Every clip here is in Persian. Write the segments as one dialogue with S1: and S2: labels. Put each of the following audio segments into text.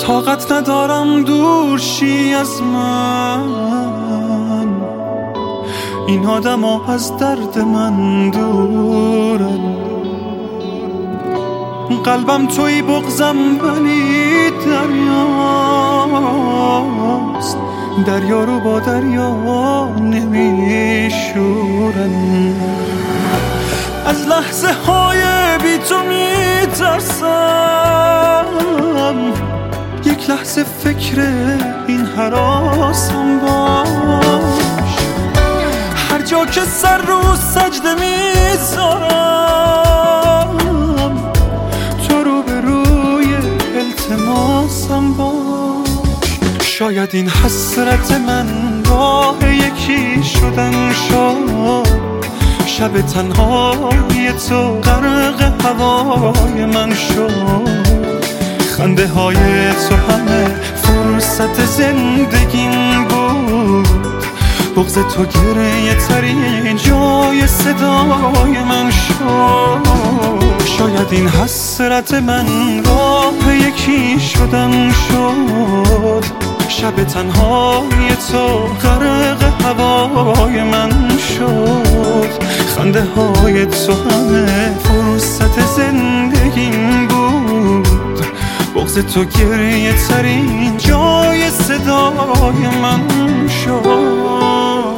S1: طاقت ندارم دور شی از من، این آدم ها از درد من دورن. قلبم توی بغضم ولی دریاست، دریا رو با دریا نمیشورن. از لحظه های بی تو میترسم، یک لحظه فکر این هراسم باش. هر جا که سر رو سجده میذارم، تو رو به روی التماسم باش. شاید این حسرت من راه یکی شدن شد، شب تنهای تو غرق هوای من شد. خنده های تو همه فرصت زندگیم بود، بغض تو گریه ترین جای صدای من شد. شاید این حسرت من راه یکی شدن شد، شب تنهای تو غرق هوای من شد. خنده های تو همه فرصت زندگیم بود، بغض تو گریه ترین جای صدای من شد.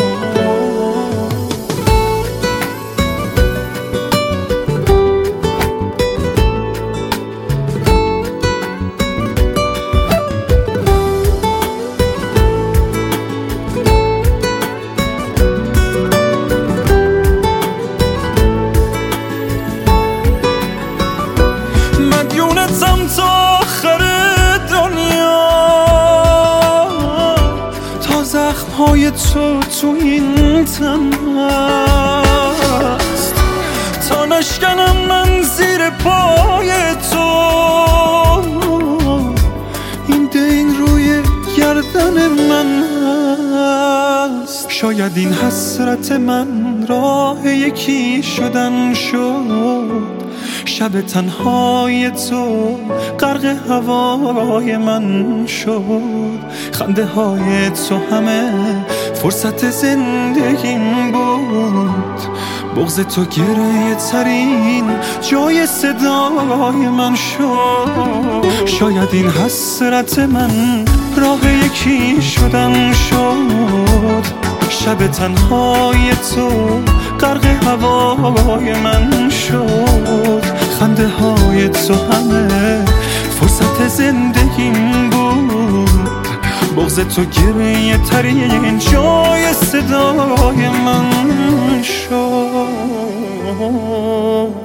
S1: مدیونتم تا آخر دنیا، تا زخمهای تو این تن هست، تا نشکنم من زیر پای تو، این دین روی گردن من هست. شاید این حسرت من راه یکی شدن شد، شب تنهای تو غرق هوای من شد. خنده های تو همه فرصت زندگیم بود، بغض تو گریه ترین جای صدای من شد. شاید این حسرت من راه یکی شدن شد، شب تنهای تو غرق هوای من شد. خنده های تو همه فرصت زندگیم بود، بغض تو گریه ترین جای صدای من شد.